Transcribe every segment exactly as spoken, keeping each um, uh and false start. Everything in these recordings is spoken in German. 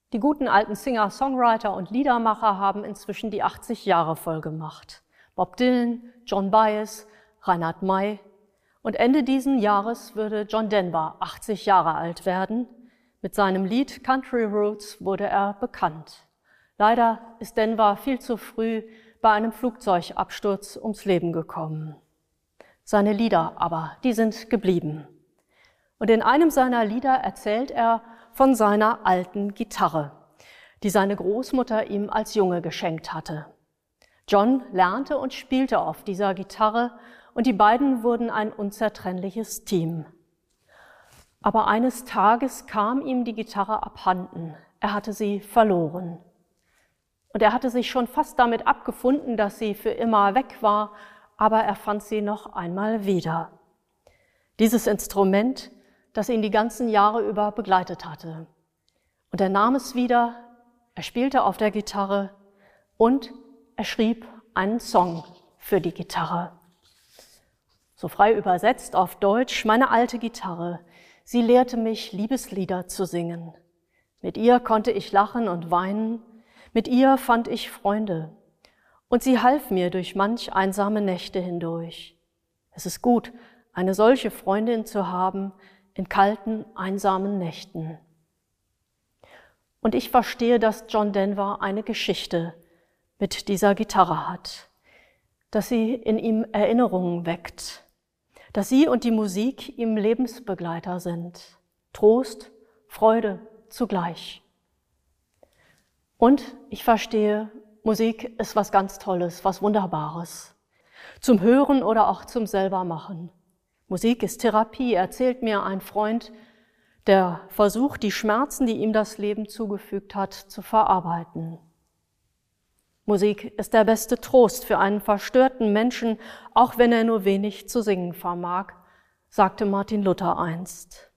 Die guten alten Singer, Songwriter und Liedermacher haben inzwischen die achtzig Jahre voll gemacht. Bob Dylan, Joan Baez, Reinhard May. Und Ende diesen Jahres würde John Denver achtzig Jahre alt werden. Mit seinem Lied Country Roots wurde er bekannt. Leider ist Denver viel zu früh bei einem Flugzeugabsturz ums Leben gekommen. Seine Lieder aber, die sind geblieben. Und in einem seiner Lieder erzählt er von seiner alten Gitarre, die seine Großmutter ihm als Junge geschenkt hatte. John lernte und spielte auf dieser Gitarre und die beiden wurden ein unzertrennliches Team. Aber eines Tages kam ihm die Gitarre abhanden. Er hatte sie verloren. Und er hatte sich schon fast damit abgefunden, dass sie für immer weg war, aber er fand sie noch einmal wieder. Dieses Instrument, das ihn die ganzen Jahre über begleitet hatte. Und er nahm es wieder, er spielte auf der Gitarre und er schrieb einen Song für die Gitarre. So frei übersetzt auf Deutsch: Meine alte Gitarre, sie lehrte mich, Liebeslieder zu singen. Mit ihr konnte ich lachen und weinen, mit ihr fand ich Freunde. Und sie half mir durch manch einsame Nächte hindurch. Es ist gut, eine solche Freundin zu haben in kalten, einsamen Nächten. Und ich verstehe, dass John Denver eine Geschichte mit dieser Gitarre hat, dass sie in ihm Erinnerungen weckt, dass sie und die Musik ihm Lebensbegleiter sind, Trost, Freude zugleich. Und ich verstehe, Musik ist was ganz Tolles, was Wunderbares, zum Hören oder auch zum Selbermachen. Musik ist Therapie, erzählt mir ein Freund, der versucht, die Schmerzen, die ihm das Leben zugefügt hat, zu verarbeiten. Musik ist der beste Trost für einen verstörten Menschen, auch wenn er nur wenig zu singen vermag, sagte Martin Luther einst.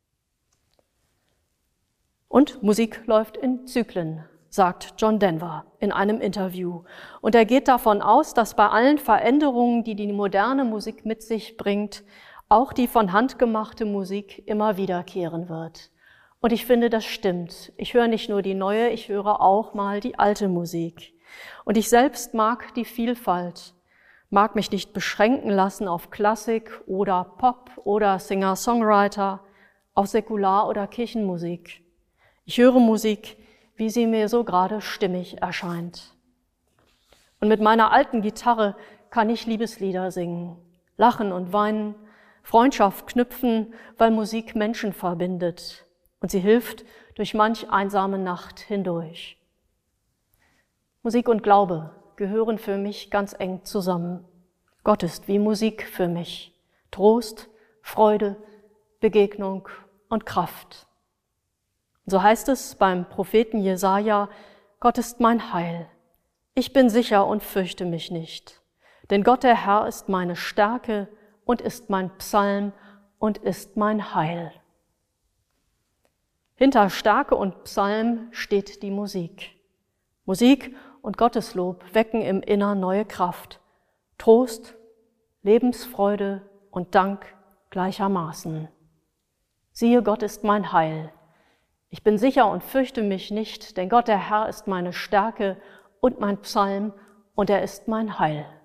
Und Musik läuft in Zyklen, sagt John Denver in einem Interview. Und er geht davon aus, dass bei allen Veränderungen, die die moderne Musik mit sich bringt, auch die von Hand gemachte Musik immer wiederkehren wird. Und ich finde, das stimmt. Ich höre nicht nur die neue, ich höre auch mal die alte Musik. Und ich selbst mag die Vielfalt, mag mich nicht beschränken lassen auf Klassik oder Pop oder Singer-Songwriter, auf Säkular- oder Kirchenmusik. Ich höre Musik, wie sie mir so gerade stimmig erscheint. Und mit meiner alten Gitarre kann ich Liebeslieder singen, lachen und weinen, Freundschaft knüpfen, weil Musik Menschen verbindet und sie hilft durch manch einsame Nacht hindurch. Musik und Glaube gehören für mich ganz eng zusammen. Gott ist wie Musik für mich. Trost, Freude, Begegnung und Kraft. So heißt es beim Propheten Jesaja: Gott ist mein Heil. Ich bin sicher und fürchte mich nicht. Denn Gott der Herr ist meine Stärke und ist mein Psalm und ist mein Heil. Hinter Stärke und Psalm steht die Musik. Musik und Gotteslob wecken im Innern neue Kraft, Trost, Lebensfreude und Dank gleichermaßen. Siehe, Gott ist mein Heil. Ich bin sicher und fürchte mich nicht, denn Gott der Herr ist meine Stärke und mein Psalm und er ist mein Heil.